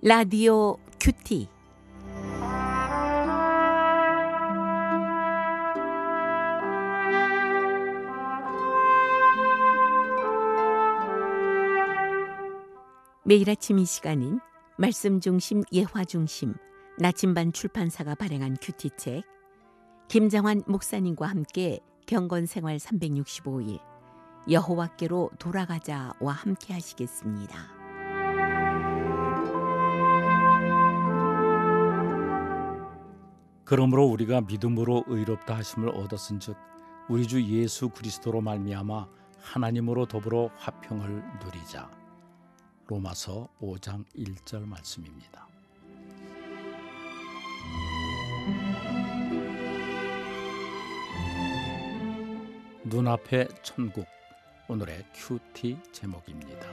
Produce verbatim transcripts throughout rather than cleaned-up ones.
라디오 큐티. 매일 아침 이 시간인 말씀 중심 예화 중심 나침반 출판사가 발행한 큐티책, 김정환 목사님과 함께 경건생활 삼백육십오 일 여호와께로 돌아가자와 함께 하시겠습니다. 그러므로 우리가 믿음으로 의롭다 하심을 얻었은즉 우리 주 예수 그리스도로 말미암아 하나님으로 더불어 화평을 누리자. 로마서 오 장 일 절 말씀입니다. 눈앞의 천국, 오늘의 큐티 제목입니다.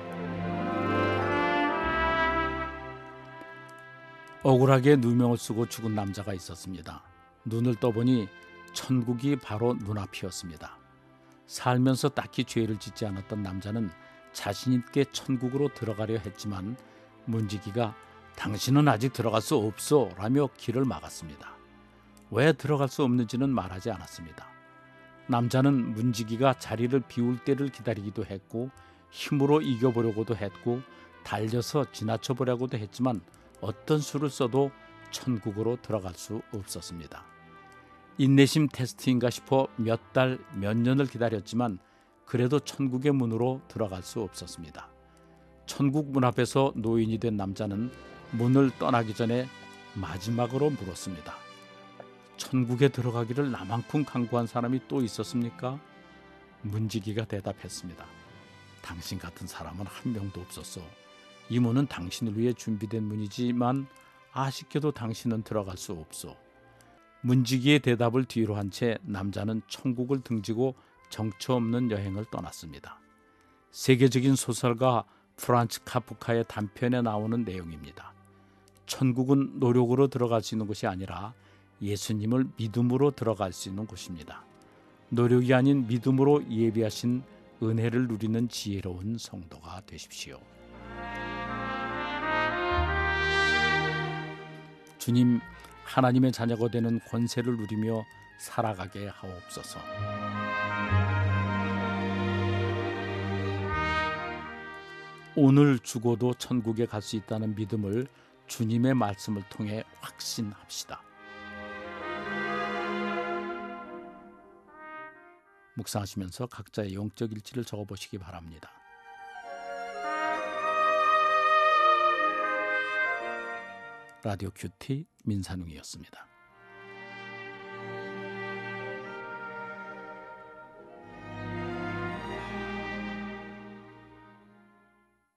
억울하게 누명을 쓰고 죽은 남자가 있었습니다. 눈을 떠보니 천국이 바로 눈앞이었습니다. 살면서 딱히 죄를 짓지 않았던 남자는 자신 있게 천국으로 들어가려 했지만 문지기가 당신은 아직 들어갈 수 없어 라며 길을 막았습니다. 왜 들어갈 수 없는지는 말하지 않았습니다. 남자는 문지기가 자리를 비울 때를 기다리기도 했고 힘으로 이겨보려고도 했고 달려서 지나쳐보려고도 했지만 어떤 수를 써도 천국으로 들어갈 수 없었습니다. 인내심 테스트인가 싶어 몇 달, 몇 년을 기다렸지만 그래도 천국의 문으로 들어갈 수 없었습니다. 천국 문 앞에서 노인이 된 남자는 문을 떠나기 전에 마지막으로 물었습니다. 천국에 들어가기를 나만큼 강구한 사람이 또 있었습니까? 문지기가 대답했습니다. 당신 같은 사람은 한 명도 없었어. 이 문은 당신을 위해 준비된 문이지만 아쉽게도 당신은 들어갈 수 없어. 문지기의 대답을 뒤로 한 채 남자는 천국을 등지고 정처 없는 여행을 떠났습니다. 세계적인 소설가 프란츠 카프카의 단편에 나오는 내용입니다. 천국은 노력으로 들어갈 수 있는 곳이 아니라 예수님을 믿음으로 들어갈 수 있는 곳입니다. 노력이 아닌 믿음으로 예비하신 은혜를 누리는 지혜로운 성도가 되십시오. 주님, 하나님의 자녀가 되는 권세를 누리며 살아가게 하옵소서. 오늘 죽어도 천국에 갈 수 있다는 믿음을 주님의 말씀을 통해 확신합시다. 묵상하시면서 각자의 영적 일치를 적어보시기 바랍니다. 라디오 큐티 민산웅이었습니다.